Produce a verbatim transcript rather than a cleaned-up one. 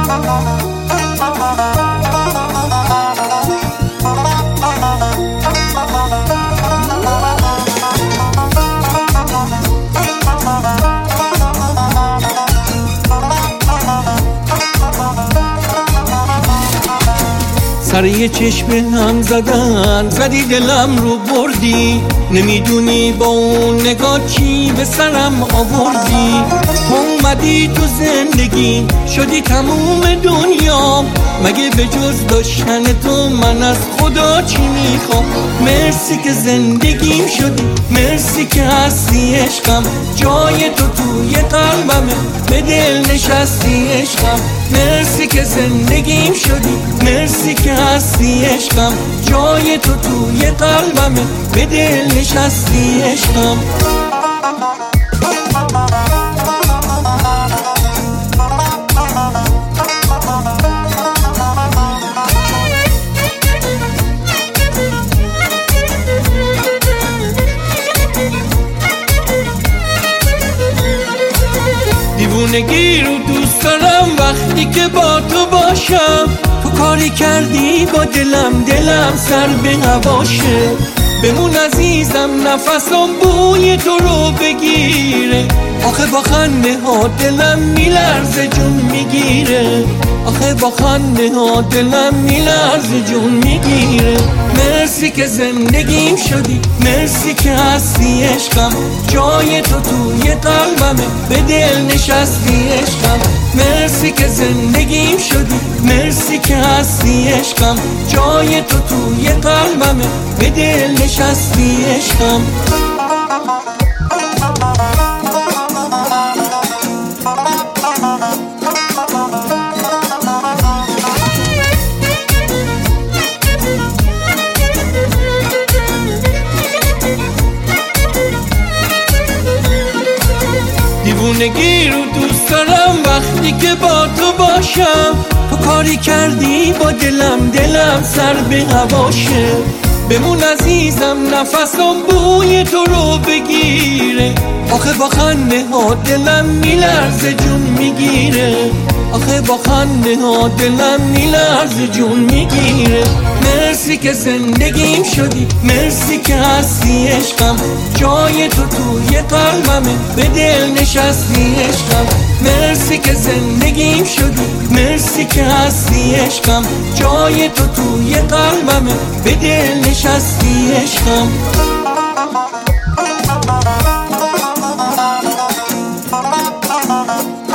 سر یه چشم هم زدن زدی دلم رو بردی، نمیدونی با اون نگاه چی به سرم آوردی. اومدی تو زندگی شدی تموم دنیا، مگه به جز داشتن تو من از خدا چی میخوام؟ مرسی که زندگیم شدی، مرسی که هستی عشقم، جای تو توی قلبمه، به دل نشستی عشقم. مرسی که زندگیم شدی، مرسی که هستی عشقم، جای تو توی قلبمه، به دل نشستی عشقم. دیوونگی رو دوست دارم وقتی که با تو باشم، تو کاری کردی با دلم دلم سر به هواشه. بمون عزیزم نفسم بوی تو رو بگیره، آخه با خنده ها دلم میلرزه جون میگیره، آخه با خنده ها دلم میلرزه جون میگیره. مرسی که زندگیم شدی، مرسی که هستی عشقم، جای تو توی قلبمه، به دل نشستی عشقم. مرسی که زندگیم شدی، مرسی که هستی عشقم، جای تو توی قلبمه، به دل نشستی عشقم. دیوونگی رو دوست دارم وقتی که با تو باشم، تو کاری کردی با دلم دلم سر به هواشه. بمون عزیزم نفسم بوی تو رو بگیره، آخه با خنده ها دلم میلرزه جون میگیره، آخه با خنده ها دلم میلرزه جون میگیره. مرسی که زندگیم شدی، مرسی که هستی عشقم، جای تو توی قلبمه، به دل نشستی عشقم. مرسی که زندگیم شدی، مرسی که هستی عشقم، جای تو توی قلبمه، به دل نشستی عشقم. Thank you.